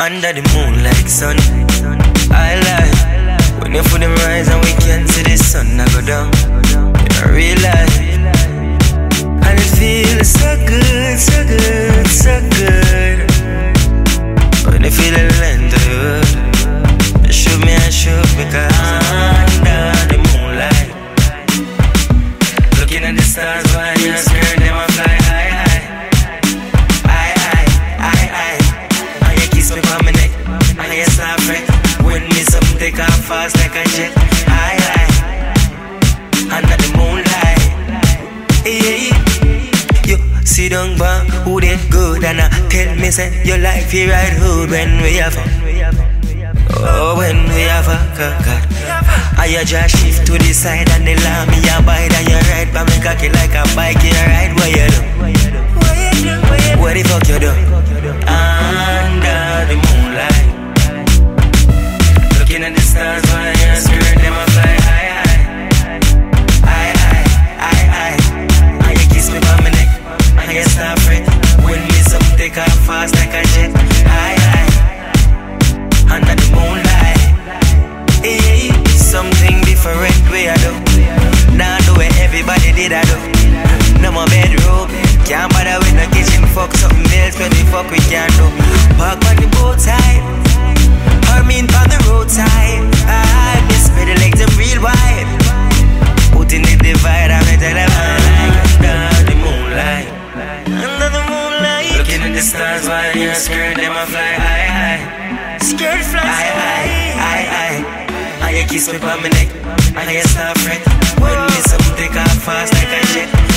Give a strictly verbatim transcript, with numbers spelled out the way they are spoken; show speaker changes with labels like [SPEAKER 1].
[SPEAKER 1] Under the moonlight sun, I lie. When you feel them rise and we can see the sun I go down. In real life, and it feels so good, so good, so good. When you feel the length of the world, you shoot me and shoot me, cause under the moonlight, looking at the stars while you're scared, them I fly high, high. High, high, high, high. And you kiss me on my neck, and you start fret. When me something take off fast like a jet. High, high, under the moonlight. Yeah, you sit down back, who did good, and I tell me say your life you right hood when we have a, oh when we have a God. I just shift to the side and the lamb me abide and you ride by me cocky like a bike. You ride what you do? What the fuck you do? Under the moonlight, looking at the stars while you're scared, them a fly high, high, high, high, high, high. And you kiss me on my neck, and you start fret. When me something take off fast like a jet. High, high, under the moonlight. Yeah, something different way I do. Now do it everybody did I do. No more bedroom, can't bother with no kitchen. Fuck something else, what the fuck we can do. Park on the boat side, or mean on the roadside. I miss me the legs them real wide. Putting the divide, I'm in the under the moonlight. Under the moonlight, looking at the stars while you're scared, them a fly high, high. Scared fly high, high, high, high. And you kiss me on my neck, and you start fret. When me something take off fast like a jet.